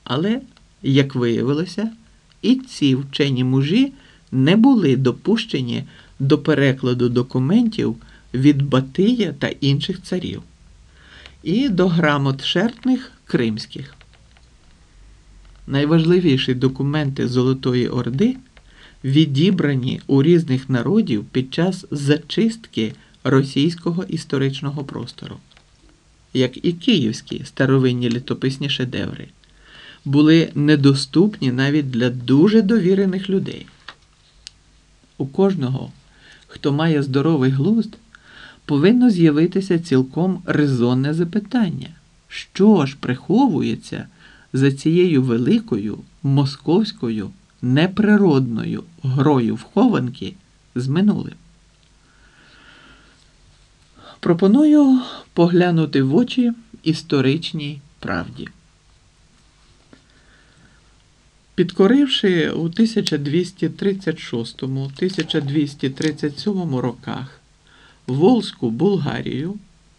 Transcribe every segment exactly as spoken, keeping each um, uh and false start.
Але, як виявилося, і ці вчені мужі не були допущені до перекладу документів від Батия та інших царів і до грамот шертних кримських. Найважливіші документи Золотої Орди відібрані у різних народів під час зачистки російського історичного простору, як і київські старовинні літописні шедеври, були недоступні навіть для дуже довірених людей. У кожного, хто має здоровий глузд, повинно з'явитися цілком резонне запитання, що ж приховується за цією великою московською неприродною грою в хованки з минулим. Пропоную поглянути в очі історичній правді. Підкоривши у тисяча двісті тридцять шостому - тисяча двісті тридцять сьомому роках Волзьку Булгарію,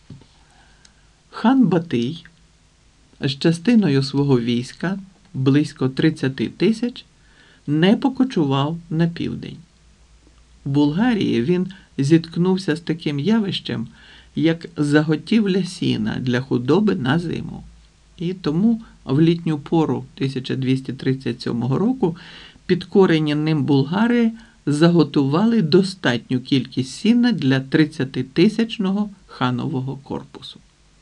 хан Батий з частиною свого війська, близько тридцять тисяч, не покочував на південь. В Булгарії він зіткнувся з таким явищем, як заготівля сіна для худоби на зиму. І тому в літню пору тисяча двісті тридцять сьомого року підкорені ним булгари заготували достатню кількість сіна для тридцятитисячного ханового корпусу.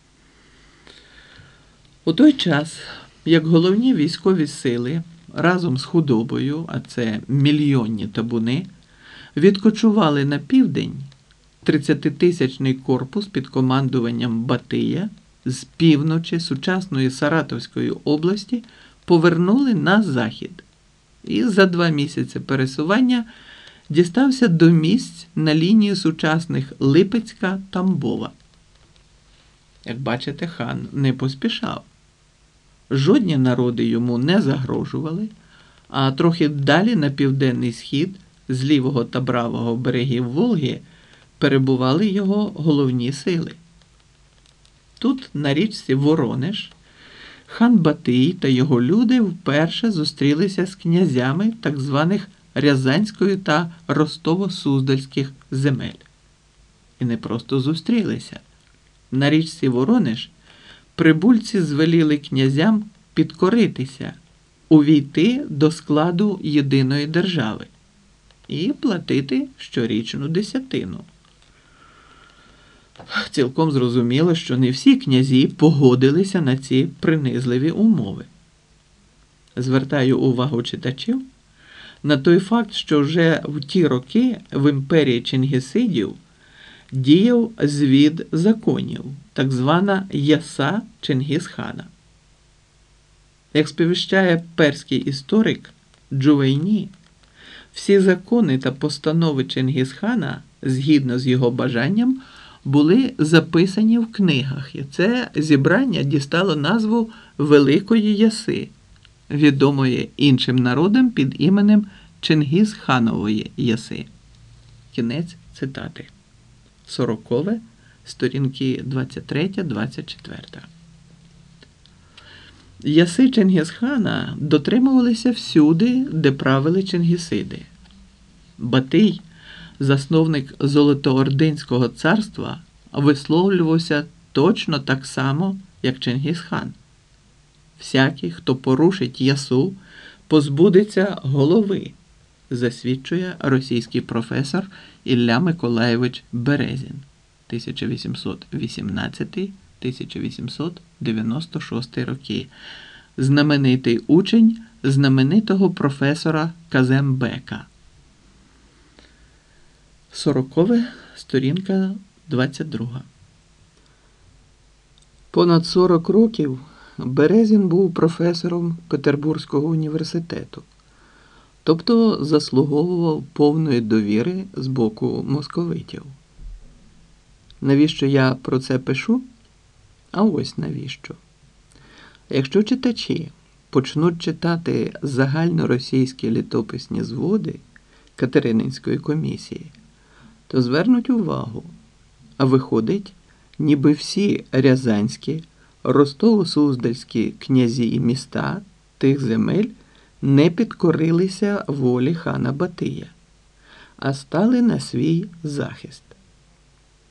У той час, як головні військові сили разом з худобою, а це мільйонні табуни, відкочували на південь, тридцятитисячний корпус під командуванням Батия з півночі сучасної Саратовської області повернули на захід і за два місяці пересування дістався до місць на лінії сучасних Липецька – Тамбова. Як бачите, хан не поспішав. Жодні народи йому не загрожували, а трохи далі на південний схід з лівого та правого берегів Волги перебували його головні сили. Тут, на річці Воронеж, хан Батий та його люди вперше зустрілися з князями так званих Рязанської та Ростово-Суздальських земель. І не просто зустрілися. На річці Воронеж прибульці звеліли князям підкоритися, увійти до складу єдиної держави і платити щорічну десятину. Цілком зрозуміло, що не всі князі погодилися на ці принизливі умови. Звертаю увагу читачів на той факт, що вже в ті роки в імперії Чингісидів діяв звід законів, так звана яса Чингісхана. Як сповіщає перський історик Джувейні, всі закони та постанови Чингісхана, згідно з його бажанням, були записані в книгах, і це зібрання дістало назву Великої Яси, відомої іншим народам під іменем Чингісханової Яси. Кінець цитати. Сорокове, сторінки двадцять три - двадцять чотири. Яси Чингісхана дотримувалися всюди, де правили чингісиди. Батий, засновник Золотоординського царства, висловлювався точно так само, як Чингісхан. Всякий, хто порушить ясу, позбудеться голови, засвідчує російський професор Ілля Миколайович Березін, тисяча вісімсот вісімнадцятий - тисяча вісімсот дев'яносто шостий роки, знаменитий учень знаменитого професора Казембека. Сорокове, сторінка двадцять друга. Понад сорок років Березін був професором Петербурзького університету, тобто заслуговував повної довіри з боку московитів. Навіщо я про це пишу? А ось навіщо. Якщо читачі почнуть читати загальноросійські літописні зводи Катерининської комісії, то звернуть увагу, а виходить, ніби всі рязанські, Ростово-Суздальські князі і міста тих земель не підкорилися волі хана Батия, а стали на свій захист.